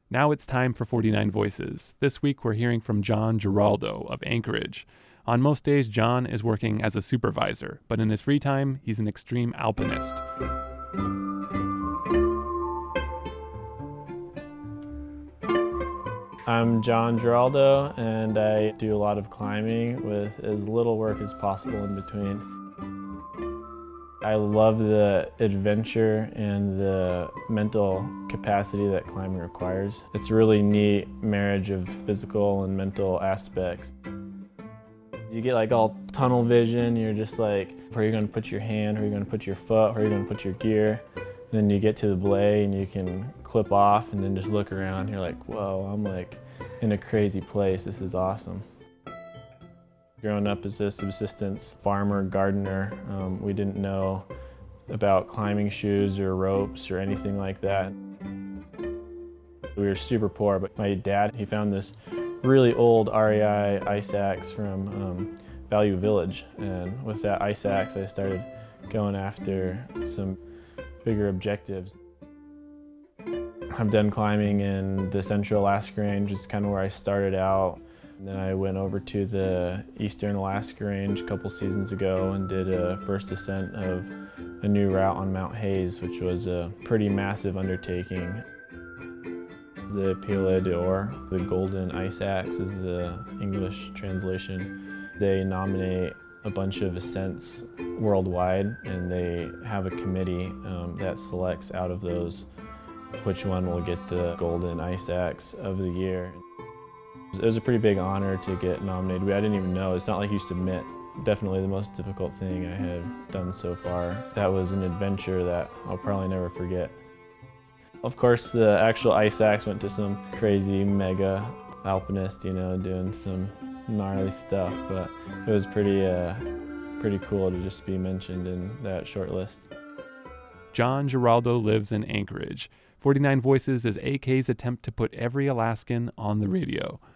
Now it's time for 49 Voices. This week we're hearing from John Giraldo of Anchorage. On most days, John is working as a supervisor, but in his free time, he's an extreme alpinist. I'm John Giraldo, and I do a lot of climbing with as little work as possible in between. I love the adventure and the mental capacity that climbing requires. It's a really neat marriage of physical and mental aspects. You get like all tunnel vision, you're just like, where are you going to put your hand, where are you going to put your foot, where are you going to put your gear? Then you get to the belay and you can clip off and then just look around. You're like, whoa, I'm like in a crazy place. This is awesome. Growing up as a subsistence farmer, gardener, we didn't know about climbing shoes or ropes or anything like that. We were super poor, but my dad, he found this really old REI ice axe from Value Village. And with that ice axe, I started going after some bigger objectives. I've done climbing in the Central Alaska Range, is kind of where I started out. And then I went over to the Eastern Alaska Range a couple seasons ago and did a first ascent of a new route on Mount Hayes, which was a pretty massive undertaking. The Piolet d'Or, the Golden Ice Axe is the English translation. They nominate a bunch of ascents worldwide, and they have a committee that selects out of those which one will get the Golden Ice Axe of the year. It was a pretty big honor to get nominated. I didn't even know. It's not like you submit. Definitely the most difficult thing I have done so far. That was an adventure that I'll probably never forget. Of course, the actual ice axe went to some crazy mega alpinist, doing some gnarly stuff, but it was pretty cool to just be mentioned in that short list. John Giraldo lives in Anchorage. 49 Voices is AK's attempt to put every Alaskan on the radio.